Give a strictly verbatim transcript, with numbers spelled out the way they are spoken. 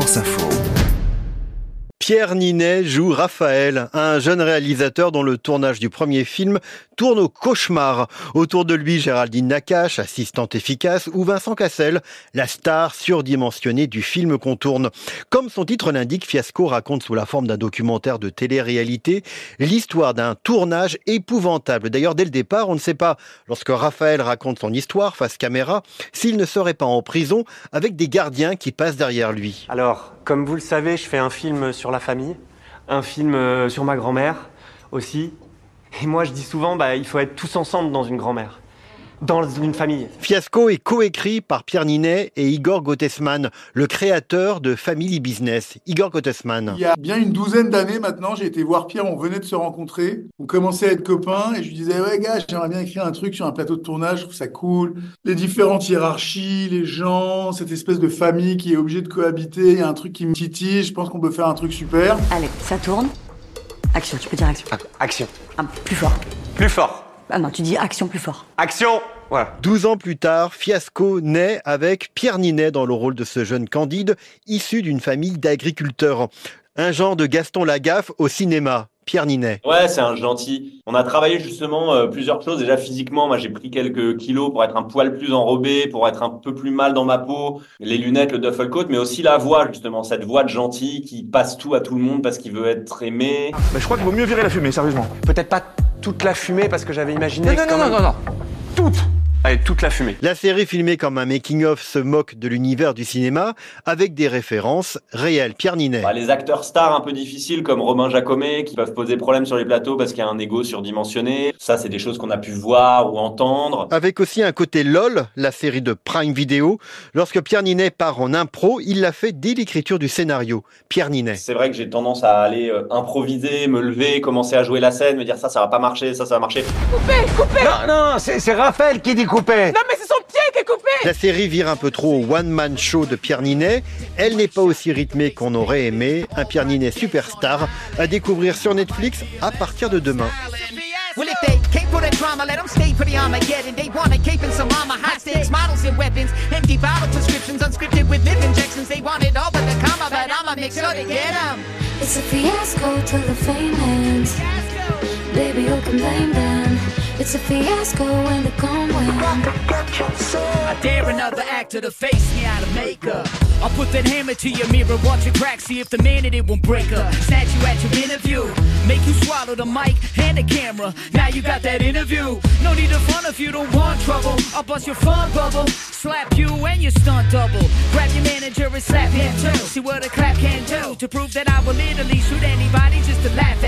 France Info. Pierre Ninet joue Raphaël, un jeune réalisateur dont le tournage du premier film tourne au cauchemar. Autour de lui, Géraldine Nakache, assistante efficace, ou Vincent Cassel, la star surdimensionnée du film qu'on tourne. Comme son titre l'indique, Fiasco raconte sous la forme d'un documentaire de télé-réalité l'histoire d'un tournage épouvantable. D'ailleurs, dès le départ, on ne sait pas, lorsque Raphaël raconte son histoire face caméra, s'il ne serait pas en prison avec des gardiens qui passent derrière lui. Alors, comme vous le savez, je fais un film sur la famille, un film euh, sur ma grand-mère aussi. Et moi, je dis souvent, bah, il faut être tous ensemble dans une grand-mère, dans une famille. Fiasco est coécrit par Pierre Ninet et Igor Gottesman, le créateur de Family Business. Igor Gottesman. Il y a bien une douzaine d'années maintenant, j'ai été voir Pierre, on venait de se rencontrer, on commençait à être copains et je lui disais « Ouais gars, j'aimerais bien écrire un truc sur un plateau de tournage, je trouve ça cool. Les différentes hiérarchies, les gens, cette espèce de famille qui est obligée de cohabiter, il y a un truc qui me titille, je pense qu'on peut faire un truc super. » Allez, ça tourne. Action, tu peux dire action. Action. Ah, plus fort. Plus fort. Ah non, tu dis action plus fort. Action. Voilà. Douze ans plus tard, Fiasco naît avec Pierre Ninet dans le rôle de ce jeune Candide, issu d'une famille d'agriculteurs. Un genre de Gaston Lagaffe au cinéma. Pierre Ninet. Ouais, c'est un gentil. On a travaillé justement euh, plusieurs choses. Déjà physiquement, moi j'ai pris quelques kilos pour être un poil plus enrobé, pour être un peu plus mal dans ma peau, les lunettes, le duffel coat, mais aussi la voix justement, cette voix de gentil qui passe tout à tout le monde parce qu'il veut être aimé. Mais je crois qu'il vaut mieux virer la fumée, sérieusement. Peut-être pas toute la fumée parce que j'avais imaginé... Non, non, non, même... non, non, non. Toute. Allez, toute la fumée. La série filmée comme un making-of se moque de l'univers du cinéma avec des références réelles. Pierre Ninet. Bah, les acteurs stars un peu difficiles comme Romain Jacomet qui peuvent poser problème sur les plateaux parce qu'il y a un ego surdimensionné. Ça, c'est des choses qu'on a pu voir ou entendre. Avec aussi un côté LOL, la série de Prime Video. Lorsque Pierre Ninet part en impro, il l'a fait dès l'écriture du scénario. Pierre Ninet. C'est vrai que j'ai tendance à aller euh, improviser, me lever, commencer à jouer la scène, me dire ça, ça va pas marcher, ça, ça va marcher. Coupé, coupé. Non, non, c'est, c'est Raphaël qui dit coupé. Non mais c'est son pied qui est coupé. La série vire un peu trop au one-man show de Pierre Ninet. Elle n'est pas aussi rythmée qu'on aurait aimé. Un Pierre Ninet superstar à découvrir sur Netflix à partir de demain. Well, if they came for the drama, let them stay for the Armageddon. They want a cape and some armor, high stakes models and weapons. Empty bottle prescriptions, unscripted with lip injections. They want it all but the comma, but I'ma make sure they get them. It's a fiasco till the fame ends. Baby, you can blame them. It's a fiasco when the gone win. I dare another actor to face me out of makeup. I'll put that hammer to your mirror, watch it crack, see if the man in it won't break up. Snatch you at your interview, make you swallow the mic and the camera. Now you got that interview. No need to front if you don't want trouble. I'll bust your fun bubble, slap you and your stunt double. Grab your manager and slap him too. See what a clap can do to prove that I will literally shoot anybody just to laugh at.